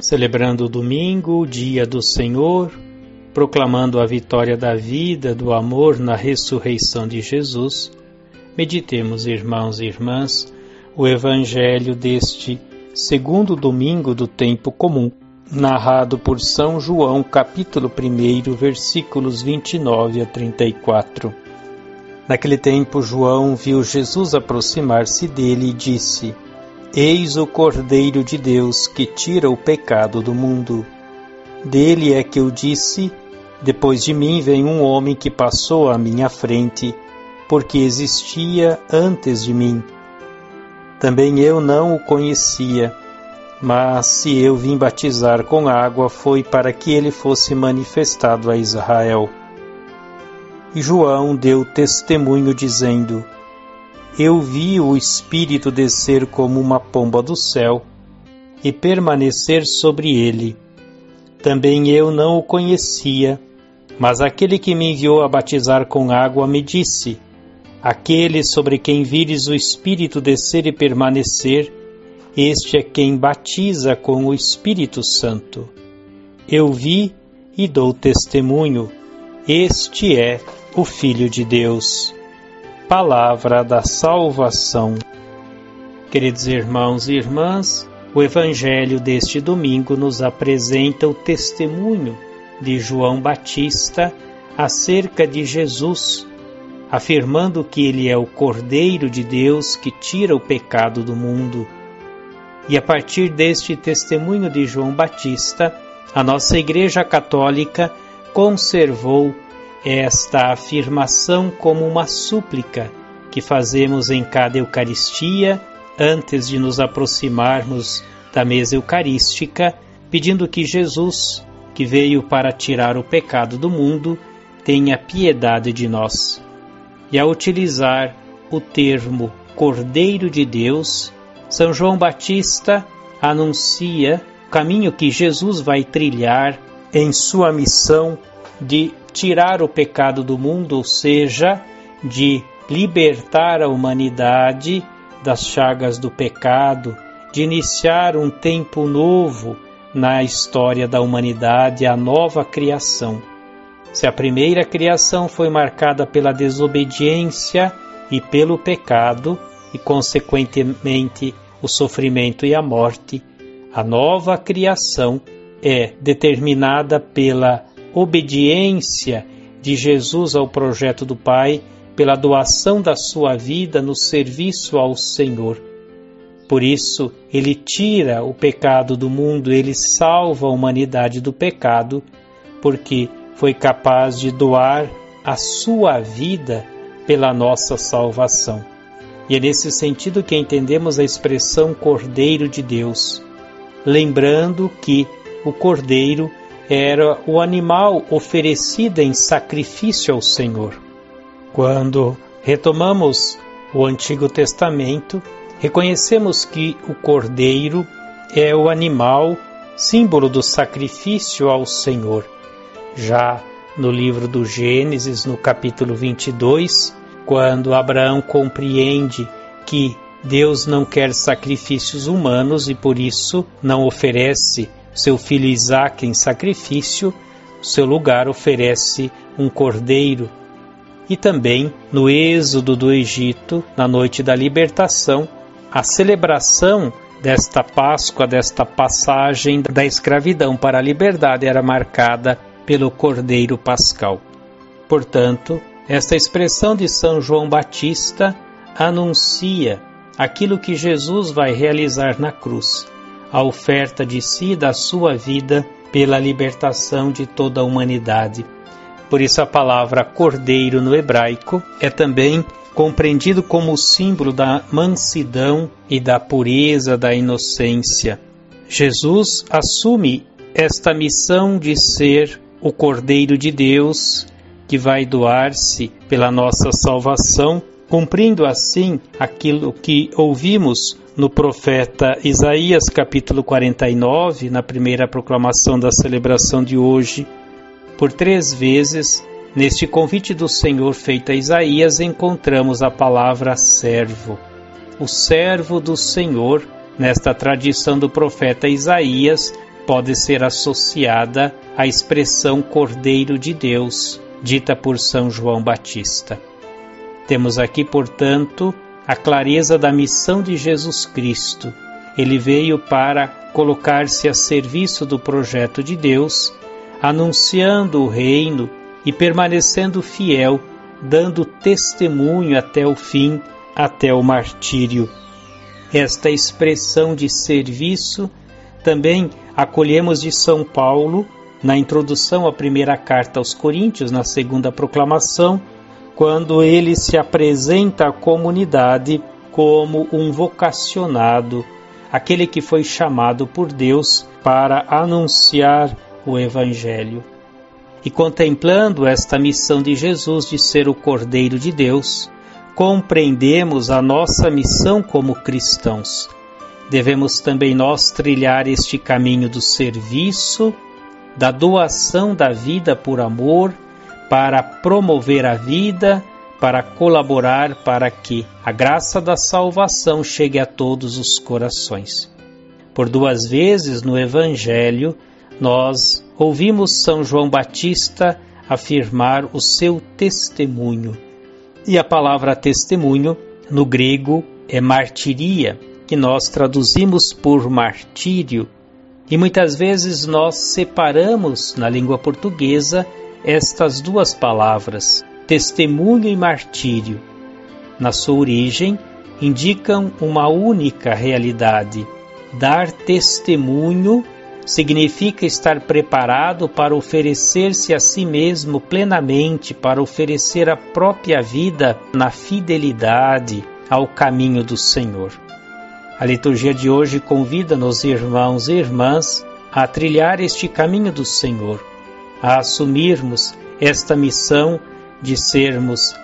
celebrando o domingo, o dia do Senhor, proclamando a vitória da vida, do amor na ressurreição de Jesus, meditemos, irmãos e irmãs, o Evangelho deste segundo domingo do tempo comum, narrado por São João, capítulo 1, versículos 29 a 34. Naquele tempo, João viu Jesus aproximar-se dele e disse: Eis o Cordeiro de Deus que tira o pecado do mundo. Dele é que eu disse: Depois de mim vem um homem que passou à minha frente, porque existia antes de mim. Também eu não o conhecia, mas se eu vim batizar com água foi para que ele fosse manifestado a Israel. E João deu testemunho dizendo: Eu vi o Espírito descer como uma pomba do céu e permanecer sobre ele. Também eu não o conhecia, mas aquele que me enviou a batizar com água me disse: Aquele sobre quem vires o Espírito descer e permanecer, este é quem batiza com o Espírito Santo. Eu vi e dou testemunho, este é o Filho de Deus. Palavra da salvação. Queridos irmãos e irmãs, o Evangelho deste domingo nos apresenta o testemunho de João Batista acerca de Jesus, afirmando que ele é o Cordeiro de Deus que tira o pecado do mundo. E a partir deste testemunho de João Batista, a nossa Igreja Católica conservou esta afirmação como uma súplica que fazemos em cada Eucaristia antes de nos aproximarmos da mesa eucarística, pedindo que Jesus, que veio para tirar o pecado do mundo, tenha piedade de nós. E ao utilizar o termo Cordeiro de Deus, São João Batista anuncia o caminho que Jesus vai trilhar em sua missão de tirar o pecado do mundo, ou seja, de libertar a humanidade das chagas do pecado, de iniciar um tempo novo na história da humanidade, a nova criação. Se a primeira criação foi marcada pela desobediência e pelo pecado, e consequentemente o sofrimento e a morte, a nova criação é determinada pela obediência de Jesus ao projeto do Pai, pela doação da sua vida no serviço ao Senhor. Por isso, ele tira o pecado do mundo, ele salva a humanidade do pecado, porque foi capaz de doar a sua vida pela nossa salvação. E é nesse sentido que entendemos a expressão Cordeiro de Deus, lembrando que o Cordeiro era o animal oferecido em sacrifício ao Senhor. Quando retomamos o Antigo Testamento, reconhecemos que o Cordeiro é o animal símbolo do sacrifício ao Senhor. Já no livro do Gênesis, no capítulo 22, quando Abraão compreende que Deus não quer sacrifícios humanos e por isso não oferece seu filho Isaque em sacrifício, no seu lugar oferece um cordeiro. E também no êxodo do Egito, na noite da libertação, a celebração desta Páscoa, desta passagem da escravidão para a liberdade era marcada pelo Cordeiro Pascal. Portanto, esta expressão de São João Batista anuncia aquilo que Jesus vai realizar na cruz, a oferta de si e da sua vida pela libertação de toda a humanidade. Por isso a palavra cordeiro no hebraico é também compreendido como o símbolo da mansidão e da pureza, da inocência. Jesus assume esta missão de ser o Cordeiro de Deus que vai doar-se pela nossa salvação, cumprindo assim aquilo que ouvimos no profeta Isaías, capítulo 49, na primeira proclamação da celebração de hoje. Por 3 vezes, neste convite do Senhor feito a Isaías, encontramos a palavra servo. O servo do Senhor, nesta tradição do profeta Isaías, pode ser associada à expressão Cordeiro de Deus, dita por São João Batista. Temos aqui, portanto, a clareza da missão de Jesus Cristo. Ele veio para colocar-se a serviço do projeto de Deus, anunciando o reino e permanecendo fiel, dando testemunho até o fim, até o martírio. Esta expressão de serviço também acolhemos de São Paulo na introdução à primeira carta aos Coríntios, na segunda proclamação, quando ele se apresenta à comunidade como um vocacionado, aquele que foi chamado por Deus para anunciar o Evangelho. E contemplando esta missão de Jesus de ser o Cordeiro de Deus, compreendemos a nossa missão como cristãos. Devemos também nós trilhar este caminho do serviço, da doação da vida por amor, para promover a vida, para colaborar para que a graça da salvação chegue a todos os corações. Por 2 vezes no Evangelho, nós ouvimos São João Batista afirmar o seu testemunho. E a palavra testemunho, no grego, é martiria, que nós traduzimos por martírio. E muitas vezes nós separamos, na língua portuguesa, estas duas palavras, testemunho e martírio. Na sua origem, indicam uma única realidade. Dar testemunho significa estar preparado para oferecer-se a si mesmo plenamente, para oferecer a própria vida na fidelidade ao caminho do Senhor. A liturgia de hoje convida-nos, irmãos e irmãs, a trilhar este caminho do Senhor, a assumirmos esta missão de sermos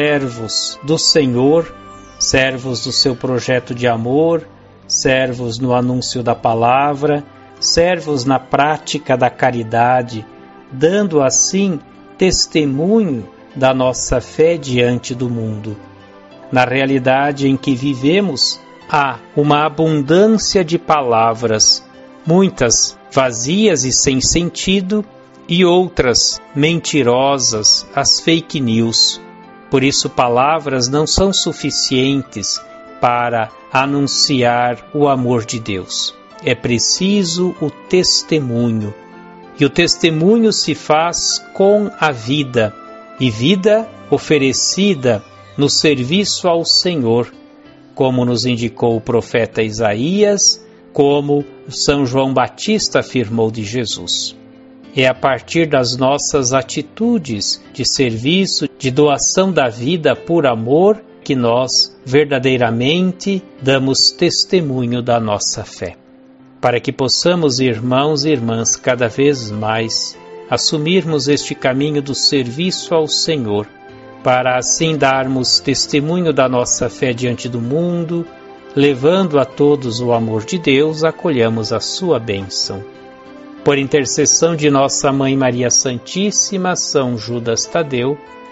servos do Senhor, servos do seu projeto de amor, servos no anúncio da palavra, servos na prática da caridade, dando assim testemunho da nossa fé diante do mundo. Na realidade em que vivemos, há uma abundância de palavras, muitas vazias e sem sentido, e outras mentirosas, as fake news. Por isso, palavras não são suficientes para anunciar o amor de Deus. É preciso o testemunho. E o testemunho se faz com a vida, e vida oferecida no serviço ao Senhor, como nos indicou o profeta Isaías, como São João Batista afirmou de Jesus. É a partir das nossas atitudes de serviço, de doação da vida por amor, que nós verdadeiramente damos testemunho da nossa fé. Para que possamos, irmãos e irmãs, cada vez mais assumirmos este caminho do serviço ao Senhor, para assim darmos testemunho da nossa fé diante do mundo, levando a todos o amor de Deus, acolhamos a sua bênção. Por intercessão de nossa Mãe Maria Santíssima, São Judas Tadeu,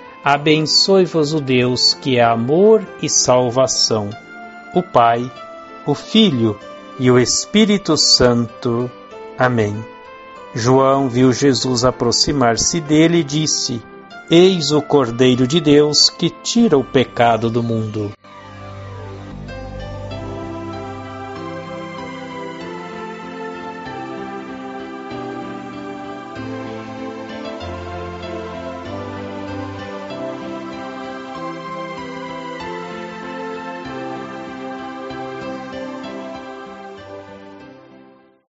abençoe-vos o Deus que é amor e salvação, o Pai, o Filho e o Espírito Santo. Amém. João viu Jesus aproximar-se dele e disse: Eis o Cordeiro de Deus que tira o pecado do mundo.